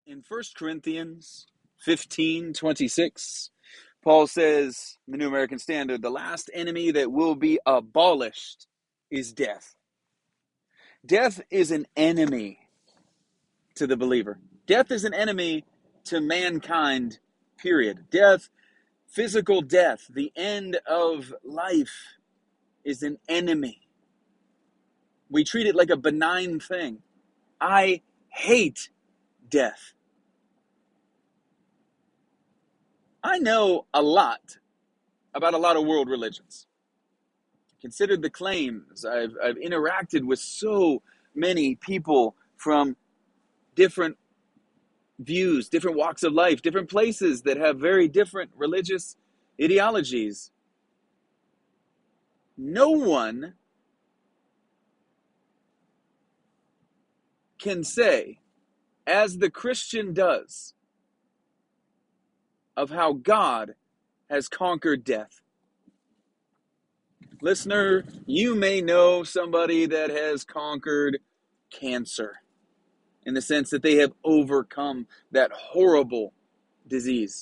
In 1 Corinthians 15:26, Paul says, in the New American Standard, the last enemy that will be abolished is death. Death is an enemy to the believer. Death is an enemy to mankind, period. Death, physical death, the end of life, is an enemy. We treat it like a benign thing. I hate death. I know a lot about a lot of world religions. Considered the claims. I've interacted with so many people from different views, different walks of life, different places that have very different religious ideologies. No one can say, as the Christian does, of how God has conquered death. Listener, you may know somebody that has conquered cancer in the sense that they have overcome that horrible disease.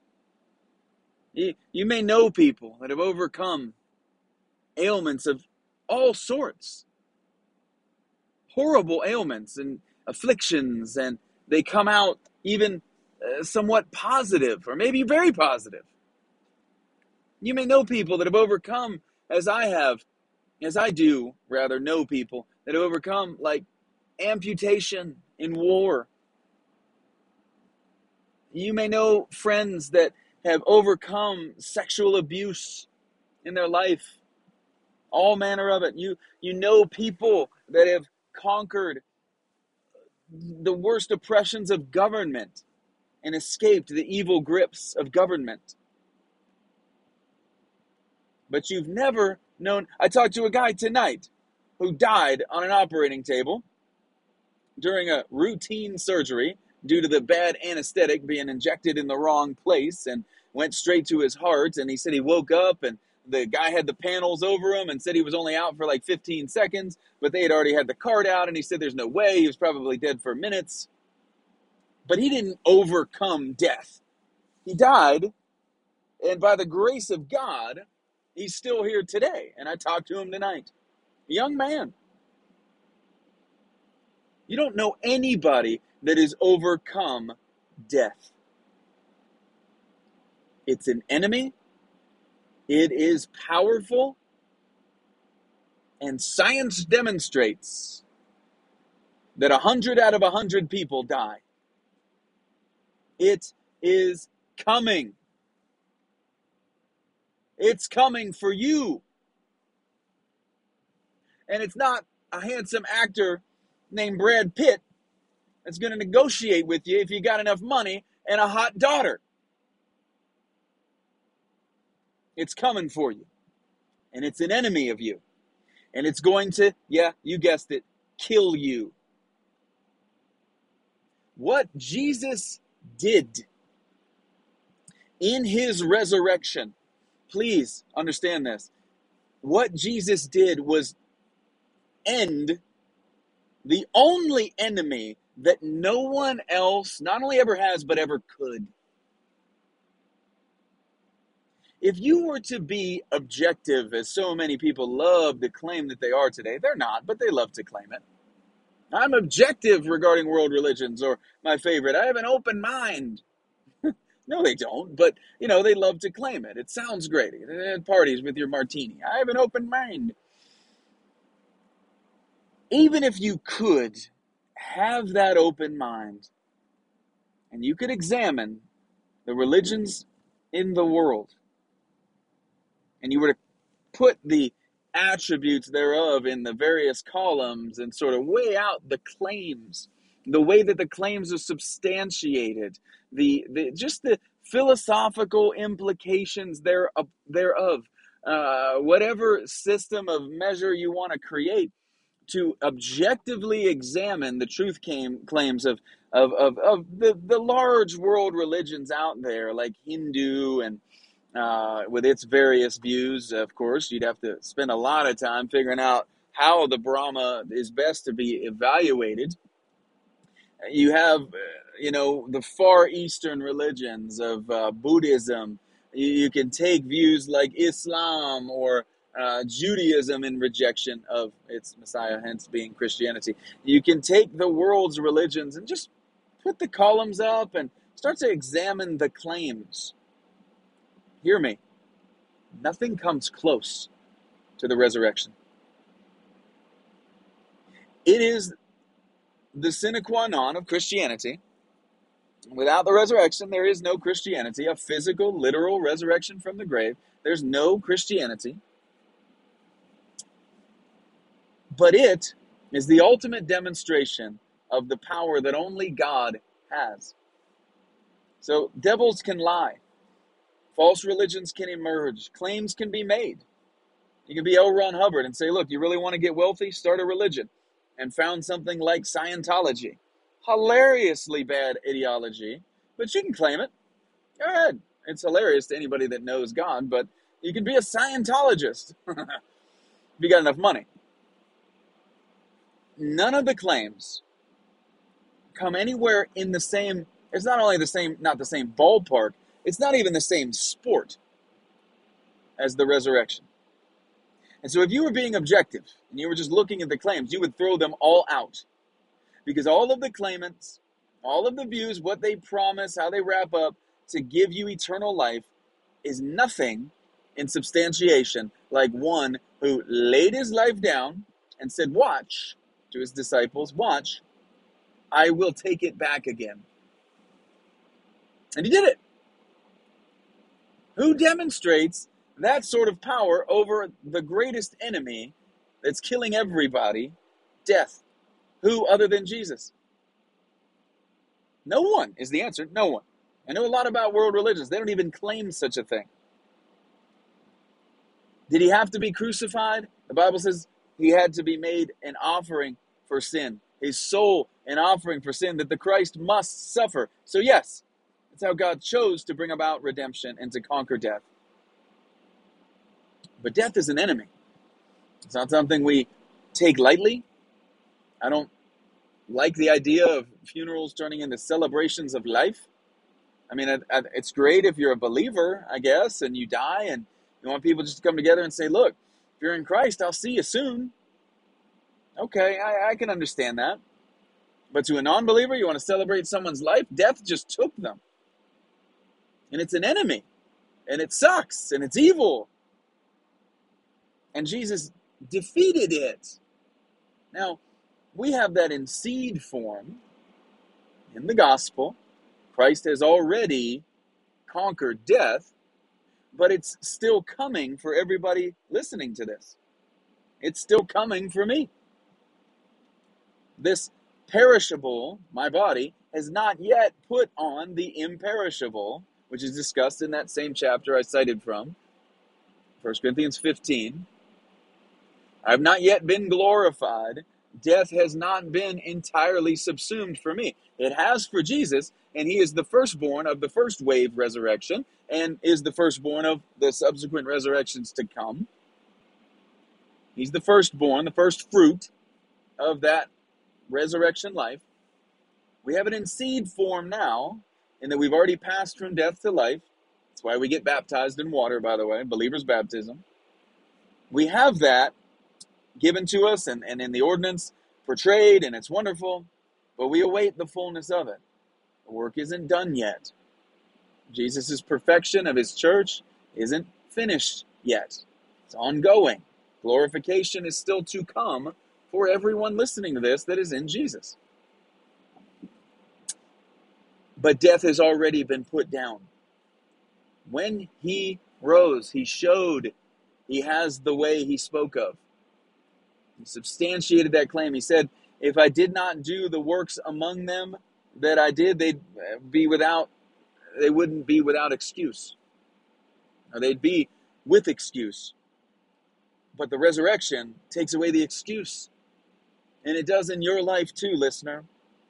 You may know people that have overcome ailments of all sorts, horrible ailments and afflictions, and they come out even somewhat positive, or maybe very positive. You may know people that have overcome, as I do know people that have overcome like amputation in war. You may know friends that have overcome sexual abuse in their life, all manner of it. You know people that have conquered the worst oppressions of government and escaped the evil grips of government. But you've never known. I talked to a guy tonight who died on an operating table during a routine surgery due to the bad anesthetic being injected in the wrong place and went straight to his heart. And he said he woke up and the guy had the panels over him and said he was only out for like 15 seconds, but they had already had the card out, and he said there's no way, he was probably dead for minutes. But he didn't overcome death. He died, and by the grace of God, he's still here today. And I talked to him tonight. A young man. You don't know anybody that has overcome death. It's an enemy. It is powerful. And science demonstrates that 100 out of 100 people die. It is coming. It's coming for you. And it's not a handsome actor named Brad Pitt that's going to negotiate with you if you got enough money and a hot daughter. It's coming for you. And it's an enemy of you. And it's going to, yeah, you guessed it, kill you. What Jesus did in his resurrection, please understand this. What Jesus did was end the only enemy that no one else not only ever has, but ever could. If you were to be objective, as so many people love to claim that they are today, they're not, but they love to claim it. I'm objective regarding world religions, or my favorite, I have an open mind. No, they don't, but, they love to claim it. It sounds great. At parties with your martini. I have an open mind. Even if you could have that open mind, and you could examine the religions in the world, and you were to put the attributes thereof in the various columns and sort of weigh out the claims, the way that the claims are substantiated, just the philosophical implications thereof, whatever system of measure you want to create to objectively examine the truth claims of the large world religions out there, like Hindu and with its various views. Of course, you'd have to spend a lot of time figuring out how the Brahma is best to be evaluated. You have, the Far Eastern religions of Buddhism. You can take views like Islam or Judaism in rejection of its Messiah, hence being Christianity. You can take the world's religions and just put the columns up and start to examine the claims. Hear me. Nothing comes close to the resurrection. It is the sine qua non of Christianity. Without the resurrection, there is no Christianity, a physical, literal resurrection from the grave. There's no Christianity. But it is the ultimate demonstration of the power that only God has. So devils can lie. False religions can emerge. Claims can be made. You can be L. Ron Hubbard and say, look, you really want to get wealthy? Start a religion. And found something like Scientology. Hilariously bad ideology, but you can claim it. Go ahead. It's hilarious to anybody that knows God, but you can be a Scientologist if you got enough money. None of the claims come anywhere in the same, it's not only the same, not the same ballpark, it's not even the same sport as the resurrection. And so if you were being objective and you were just looking at the claims, you would throw them all out. Because all of the claimants, all of the views, what they promise, how they wrap up to give you eternal life is nothing in substantiation like one who laid his life down and said, watch, to his disciples, watch, I will take it back again. And he did it. Who demonstrates that sort of power over the greatest enemy that's killing everybody, death? Who other than Jesus? No one is the answer. No one. I know a lot about world religions. They don't even claim such a thing. Did he have to be crucified? The Bible says he had to be made an offering for sin. His soul an offering for sin, that the Christ must suffer. So yes, that's how God chose to bring about redemption and to conquer death. But death is an enemy. It's not something we take lightly. I don't like the idea of funerals turning into celebrations of life. I mean, it's great if you're a believer, I guess, and you die and you want people just to come together and say, look, if you're in Christ, I'll see you soon. Okay, I can understand that. But to a non-believer, you want to celebrate someone's life? Death just took them. And it's an enemy. And it sucks. And it's evil. And Jesus defeated it. Now, we have that in seed form in the gospel. Christ has already conquered death, but it's still coming for everybody listening to this. It's still coming for me. This perishable, my body, has not yet put on the imperishable, which is discussed in that same chapter I cited from, 1 Corinthians 15. I have not yet been glorified. Death has not been entirely subsumed for me. It has for Jesus, and he is the firstborn of the first wave resurrection, and is the firstborn of the subsequent resurrections to come. He's the firstborn, the first fruit of that resurrection life. We have it in seed form now, in that we've already passed from death to life. That's why we get baptized in water, by the way, believer's baptism. We have that given to us and in the ordinance portrayed, and it's wonderful, but we await the fullness of it. The work isn't done yet. Jesus' perfection of his church isn't finished yet. It's ongoing. Glorification is still to come for everyone listening to this that is in Jesus. But death has already been put down. When he rose, he showed he has the way he spoke of. He substantiated that claim. He said, if I did not do the works among them that I did, they wouldn't be without excuse. Or they'd be with excuse. But the resurrection takes away the excuse. And it does in your life too, listener.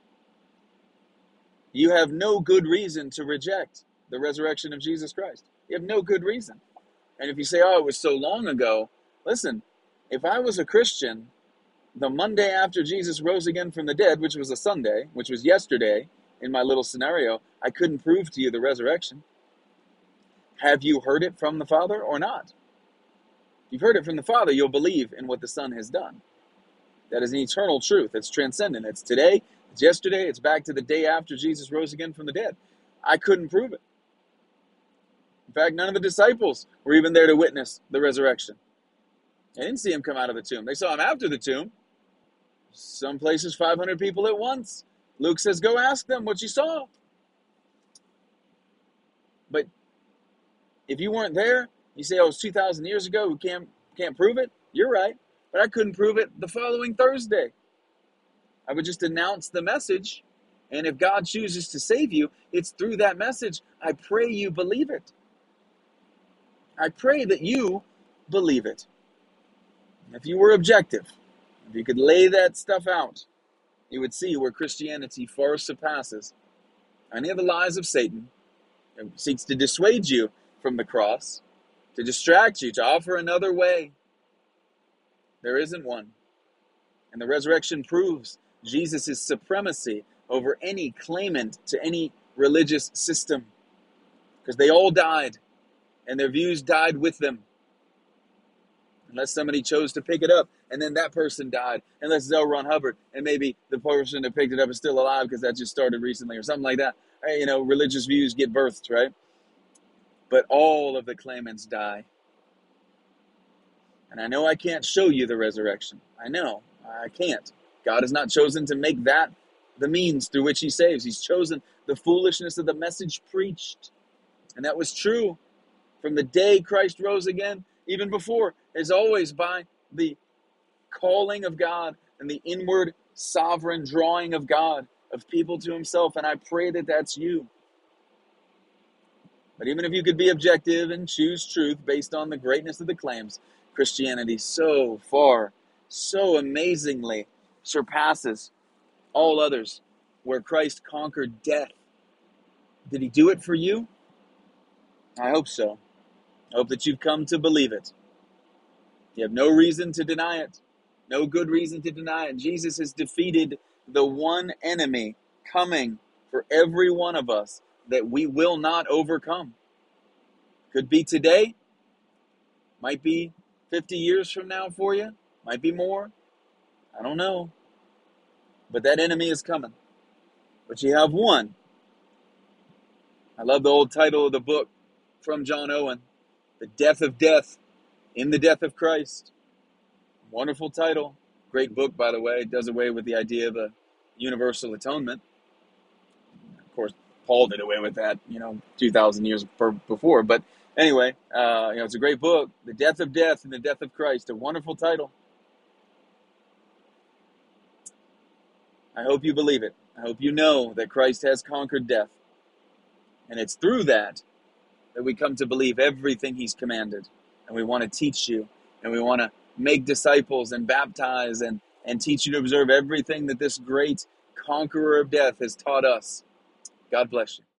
You have no good reason to reject the resurrection of Jesus Christ. You have no good reason. And if you say, oh, it was so long ago, listen, if I was a Christian the Monday after Jesus rose again from the dead, which was a Sunday, which was yesterday in my little scenario, I couldn't prove to you the resurrection. Have you heard it from the Father or not? If you've heard it from the Father, you'll believe in what the Son has done. That is an eternal truth. It's transcendent. It's today, it's yesterday, it's back to the day after Jesus rose again from the dead. I couldn't prove it. In fact, none of the disciples were even there to witness the resurrection. They didn't see him come out of the tomb. They saw him after the tomb. Some places, 500 people at once. Luke says, go ask them what you saw. But if you weren't there, you say, oh, it was 2,000 years ago, we can't prove it. You're right. But I couldn't prove it the following Thursday. I would just announce the message. And if God chooses to save you, it's through that message. I pray you believe it. I pray that you believe it. If you were objective, if you could lay that stuff out, you would see where Christianity far surpasses any of the lies of Satan. It seeks to dissuade you from the cross, to distract you, to offer another way. There isn't one. And the resurrection proves Jesus' supremacy over any claimant to any religious system. Because they all died, and their views died with them. Unless somebody chose to pick it up, and then that person died. Unless it's L. Ron Hubbard, and maybe the person that picked it up is still alive because that just started recently or something like that. You know, religious views get birthed, right? But all of the claimants die. And I know I can't show you the resurrection. I know. I can't. God has not chosen to make that the means through which he saves. He's chosen the foolishness of the message preached. And that was true from the day Christ rose again, even before. Is always by the calling of God and the inward sovereign drawing of God, of people to himself. And I pray that that's you. But even if you could be objective and choose truth based on the greatness of the claims, Christianity so far, so amazingly surpasses all others where Christ conquered death. Did he do it for you? I hope so. I hope that you've come to believe it. You have no reason to deny it. No good reason to deny it. Jesus has defeated the one enemy coming for every one of us that we will not overcome. Could be today. Might be 50 years from now for you. Might be more. I don't know. But that enemy is coming. But you have one. I love the old title of the book from John Owen. The Death of Death in the Death of Christ. Wonderful title. Great book, by the way. It does away with the idea of a universal atonement. Of course, Paul did away with that, 2,000 years before. But anyway, it's a great book. The Death of Death and the Death of Christ. A wonderful title. I hope you believe it. I hope you know that Christ has conquered death. And it's through that we come to believe everything he's commanded. And we want to teach you. And we want to make disciples and baptize and teach you to observe everything that this great conqueror of death has taught us. God bless you.